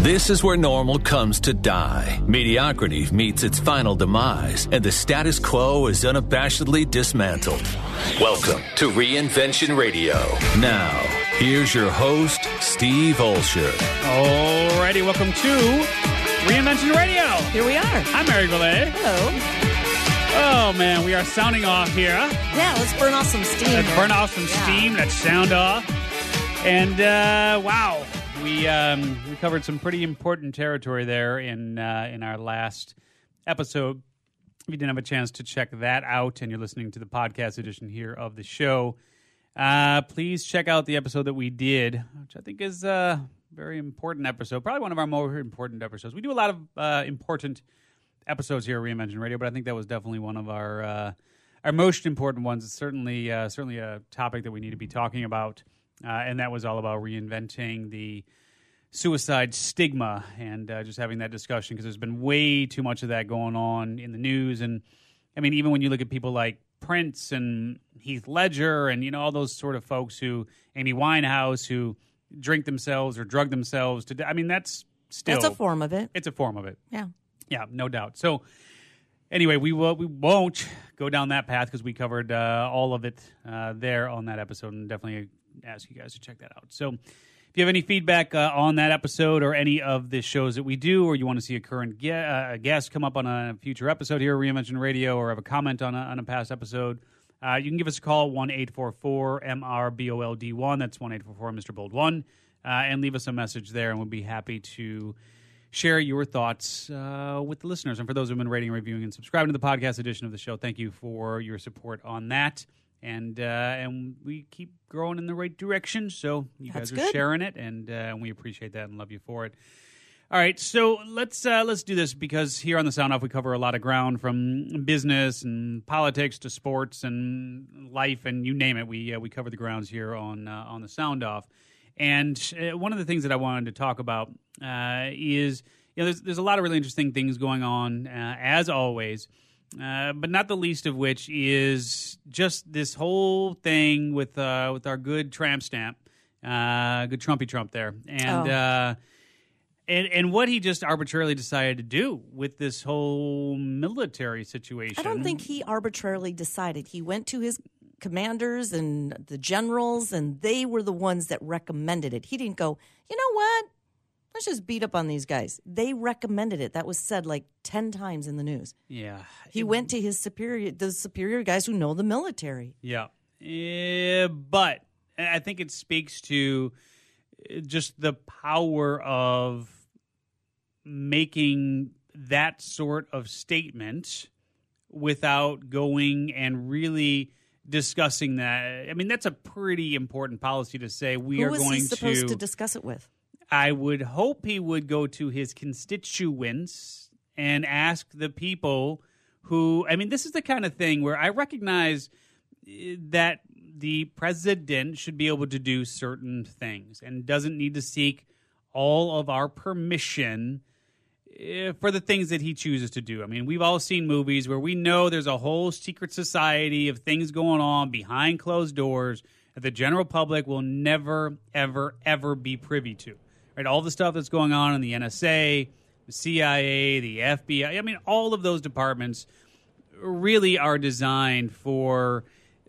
This is where normal comes to die. Mediocrity meets its final demise, and the status quo is unabashedly dismantled. Welcome to Reinvention Radio. Now, here's your host, Steve Olsher. Alrighty, welcome to Reinvention Radio. Here we are. I'm Mary Goulet. Hello. Oh, man, we are sounding off here. Yeah, let's burn off some steam. Let's burn off some steam. Let's sound off. And, wow. We covered some pretty important territory there in our last episode. If you didn't have a chance to check that out and you're listening to the podcast edition here of the show, please check out the episode that we did, which I think is a very important episode, probably one of our more important episodes. We do a lot of important episodes here at Reinvention Radio, but I think that was definitely one of our most important ones. It's certainly a topic that we need to be talking about. And that was all about reinventing the suicide stigma and just having that discussion, because there's been way too much of that going on in the news. And, I mean, even when you look at people like Prince and Heath Ledger and, all those sort of folks Amy Winehouse, who drink themselves or drug themselves to death. I mean, that's still... That's a form of it. It's a form of it. Yeah. Yeah, no doubt. So, anyway, we won't go down that path because we covered all of it there on that episode, and definitely ask you guys to check that out. So if you have any feedback on that episode or any of the shows that we do, or you want to see a current guest come up on a future episode here at Reinvention Radio, or have a comment on a past episode, you can give us a call, 1-844-MRBOLD1. That's 1-844-MR-BOLD1, and leave us a message there, and we'll be happy to share your thoughts with the listeners. And for those who have been rating, reviewing, and subscribing to the podcast edition of the show, thank you for your support on that. And we keep growing in the right direction, so you guys are sharing it, and we appreciate that and love you for it. All right, so let's do this, because here on the Sound Off we cover a lot of ground, from business and politics to sports and life, and you name it. We cover the grounds here on the Sound Off. And one of the things that I wanted to talk about is there's a lot of really interesting things going on as always. But not the least of which is just this whole thing with our good tramp stamp, good Trumpy Trump there, and what he just arbitrarily decided to do with this whole military situation. I don't think he arbitrarily decided. He went to his commanders and the generals, and they were the ones that recommended it. He didn't go, you know what? Let's just beat up on these guys. They recommended it. That was said like 10 times in the news. Yeah. He went to the superior guys who know the military. Yeah. But I think it speaks to just the power of making that sort of statement without going and really discussing that. I mean, that's a pretty important policy to say. Who was he supposed to discuss it with? I would hope he would go to his constituents and ask the people who, I mean, this is the kind of thing where I recognize that the president should be able to do certain things and doesn't need to seek all of our permission for the things that he chooses to do. I mean, we've all seen movies where we know there's a whole secret society of things going on behind closed doors that the general public will never, ever, ever be privy to. Right, all the stuff that's going on in the NSA, the CIA, the FBI. I mean, all of those departments really are designed for,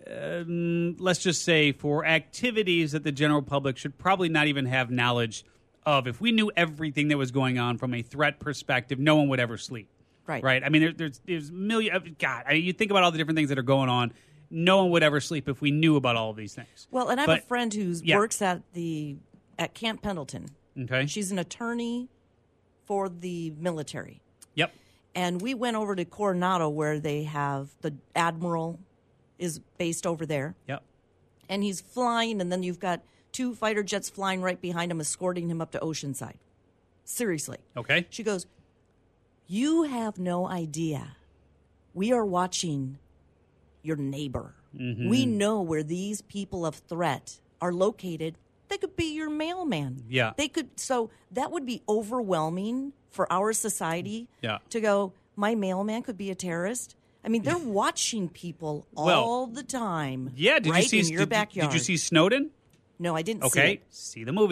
let's just say, for activities that the general public should probably not even have knowledge of. If we knew everything that was going on from a threat perspective, no one would ever sleep. Right. I mean, there's million. God, you think about all the different things that are going on. No one would ever sleep if we knew about all of these things. Well, and I have a friend who works at Camp Pendleton. Okay. She's an attorney for the military. Yep. And we went over to Coronado, where they have the admiral is based over there. Yep. And he's flying, and then you've got 2 fighter jets flying right behind him, escorting him up to Oceanside. Seriously. Okay. She goes, you have no idea. We are watching your neighbor. Mm-hmm. We know where these people of threat are located. They could be your mailman. Yeah. They could. So that would be overwhelming for our society to go, my mailman could be a terrorist. I mean, they're watching people all the time. Yeah. Did you see in your backyard? Did you see Snowden? No, I didn't see it. See the movie.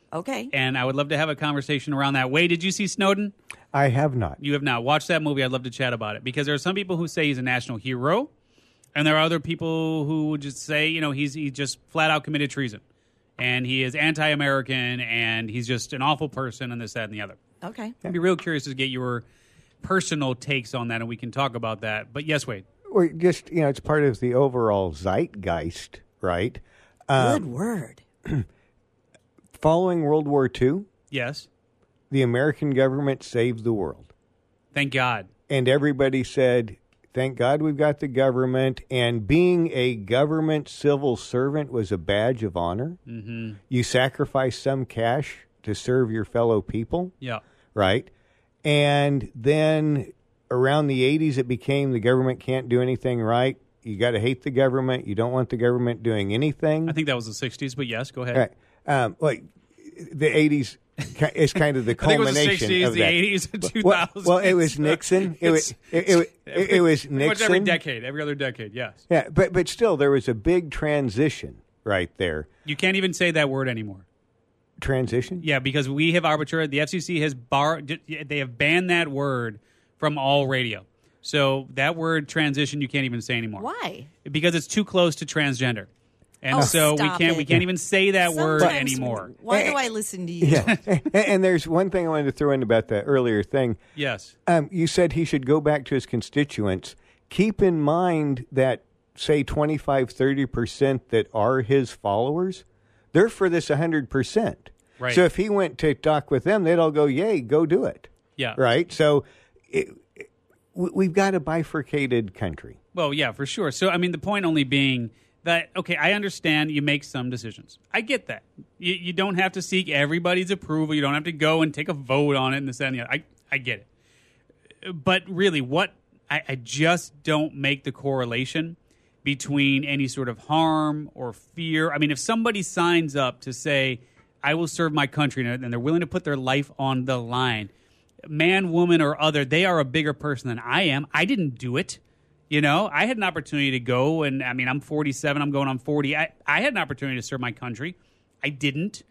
Okay. And I would love to have a conversation around that. Wade, did you see Snowden? I have not. You have not. Watch that movie. I'd love to chat about it because there are some people who say he's a national hero, and there are other people who would just say, he just flat out committed treason, and he is anti-American, and he's just an awful person, and this, that, and the other. Okay. I'd be real curious to get your personal takes on that, and we can talk about that. But yes, Wade. Well, just, it's part of the overall zeitgeist, right? Good word. Following World War II, Yes. the American government saved the world. Thank God. And everybody said, thank God we've got the government. And being a government civil servant was a badge of honor. Mm-hmm. You sacrificed some cash to serve your fellow people. Yeah. Right? And then around the 80s, it became the government can't do anything right. You got to hate the government. You don't want the government doing anything. I think that was the 60s, but yes, go ahead. Right. The 80s is kind of the culmination I think it was the 60s, of the that. 80s, and 2000s. Well, it was Nixon. It was Nixon. Pretty much every decade, every other decade, yes. Yeah, but still, there was a big transition right there. You can't even say that word anymore. Transition? Yeah, because we have arbitrary. The FCC has they have banned that word from all radio. So that word transition you can't even say anymore. Why? Because it's too close to transgender. And so we can't even say that word Sometimes anymore. Why do I listen to you? Yeah. And there's one thing I wanted to throw in about the earlier thing. Yes. You said he should go back to his constituents. Keep in mind that, say, 25, 30% that are his followers, they're for this 100%. Right. So if he went to talk with them, they'd all go, yay, go do it. Yeah. Right? So we've got a bifurcated country. Well, yeah, for sure. So, I mean, the point only being that, okay, I understand you make some decisions. I get that. You don't have to seek everybody's approval. You don't have to go and take a vote on it and this, that, and the other. I get it. But really, I just don't make the correlation between any sort of harm or fear. I mean, if somebody signs up to say, I will serve my country, and they're willing to put their life on the line, man, woman, or other, they are a bigger person than I am. I didn't do it. I had an opportunity to go, and I mean, I'm 47, I'm going on 40. I had an opportunity to serve my country. I didn't.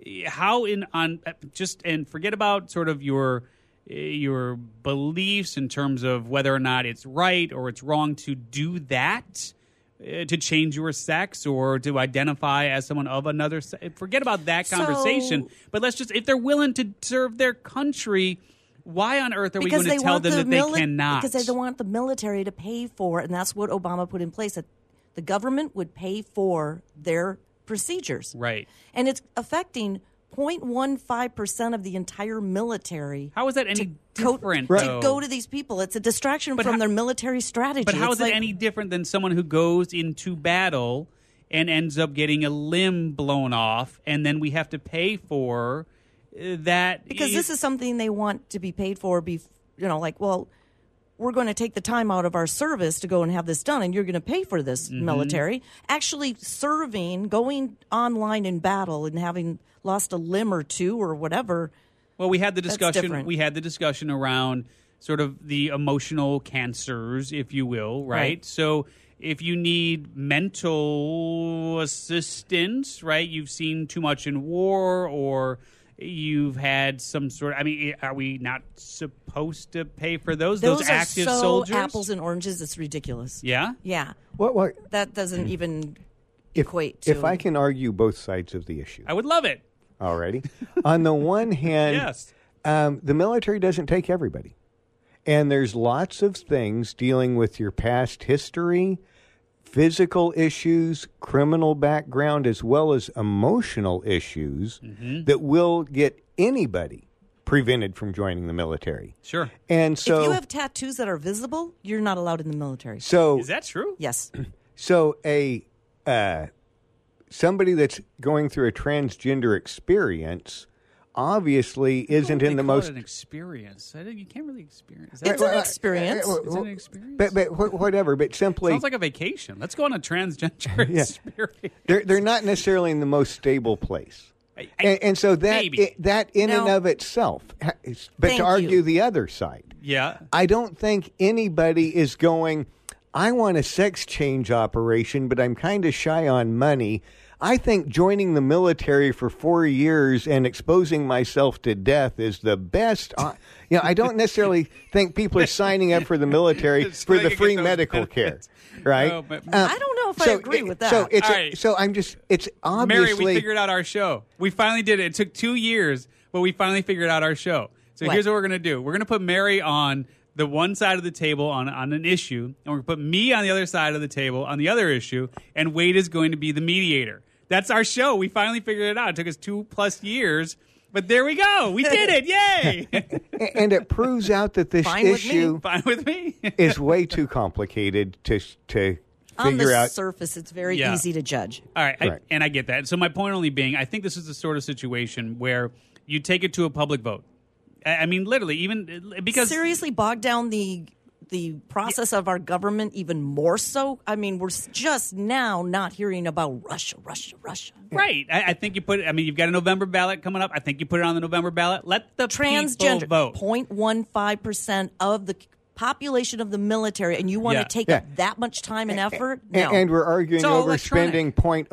And forget about sort of your beliefs in terms of whether or not it's right or it's wrong to do that, to change your sex or to identify as someone of another sex. Forget about that conversation. But let's just, if they're willing to serve their country, why on earth are we going to tell them that they cannot? Because they don't want the military to pay for, and that's what Obama put in place, that the government would pay for their procedures. Right. And it's affecting 0.15% of the entire military. How is that any different? To go to these people. It's a distraction from their military strategy. But how is it any different than someone who goes into battle and ends up getting a limb blown off, and then we have to pay for that? Because this is something they want to be paid for. Well, we're going to take the time out of our service to go and have this done, and you're going to pay for this military. Actually serving, going online in battle and having lost a limb or two or whatever. Well, we had the discussion. Different. We had the discussion around sort of the emotional cancers, if you will, right? So if you need mental assistance, right, you've seen too much in war, or you've had some sort of, I mean, are we not supposed to pay for those active are so soldiers? Apples and oranges, it's ridiculous. Yeah? Yeah. What? That doesn't even equate to... If I can argue both sides of the issue. I would love it. Alrighty. On the one hand, Yes. The military doesn't take everybody. And there's lots of things dealing with your past history, physical issues, criminal background, as well as emotional issues that will get anybody prevented from joining the military. Sure. And so, if you have tattoos that are visible, you're not allowed in the military. So Is that true? Yes. So somebody that's going through a transgender experience obviously isn't in the most an experience. You can't really experience. It's an experience. Is it an experience? But whatever. But simply, Sounds like a vacation. Let's go on a transgender experience. they're not necessarily in the most stable place. And so that in and of itself, but to argue the other side, I don't think anybody is going, I want a sex change operation, but I'm kind of shy on money. I think joining the military for 4 years and exposing myself to death is the best. I don't necessarily think people are signing up for the military for the free medical care, right? No, but- I don't know if I agree with that. So it's All right. it's obviously. Mary, we figured out our show. We finally did it. It took 2 years, but we finally figured out our show. So What? here's what we're going to do. We're going to put Mary on the one side of the table on an issue, and we're going to put me on the other side of the table on the other issue, and Wade is going to be the mediator. That's our show. We finally figured it out. It took us 2+ years, but there we go. We did it. Yay. and it proves out that this Fine with me. issue Fine with me. is way too complicated to On figure the out. surface, it's very Yeah. easy to judge. All right, Right. and I get that. So my point only being, I think this is the sort of situation where you take it to a public vote. I mean, literally, even because Seriously, bog down the process of our government even more so. I mean, we're just now not hearing about Russia. right. I think you put it. I mean, you've got a November ballot coming up. I think you put it on the November ballot. Let the Transgender, people vote. 0.15% of the population of the military, and you want Yeah. to take Yeah. up that much time and effort? No. And we're arguing It's all over electronic. spending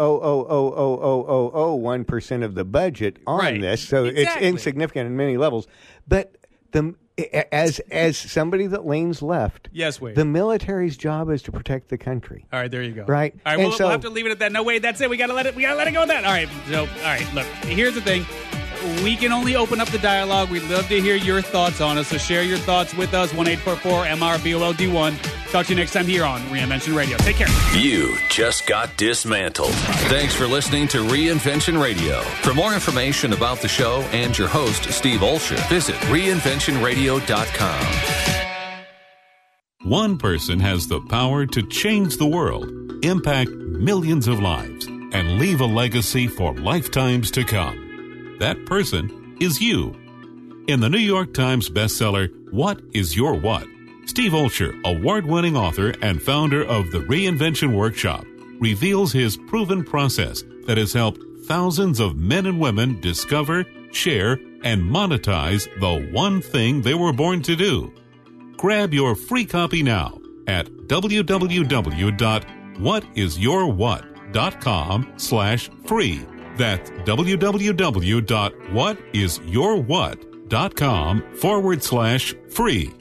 0.0000001% of the budget on Right. this, so Exactly. it's insignificant in many levels. But as somebody that leans left, Yes, Wade. the military's job is to protect the country. All right, there you go. Right. All right, And we'll so- have to leave it at that. No, wait, that's it. We gotta let it go with that. All right. So, all right. Look, here's the thing. We can only open up the dialogue. We'd love to hear your thoughts on it. So share your thoughts with us. 1-844-MRBOLD1. Talk to you next time here on Reinvention Radio. Take care. You just got dismantled. Thanks for listening to Reinvention Radio. For more information about the show and your host, Steve Olsher, visit reinventionradio.com. One person has the power to change the world, impact millions of lives, and leave a legacy for lifetimes to come. That person is you. In the New York Times bestseller, What is Your What? Steve Olsher, award-winning author and founder of the Reinvention Workshop, reveals his proven process that has helped thousands of men and women discover, share, and monetize the one thing they were born to do. Grab your free copy now at www.whatisyourwhat.com/free. That's www.whatisyourwhat.com/free.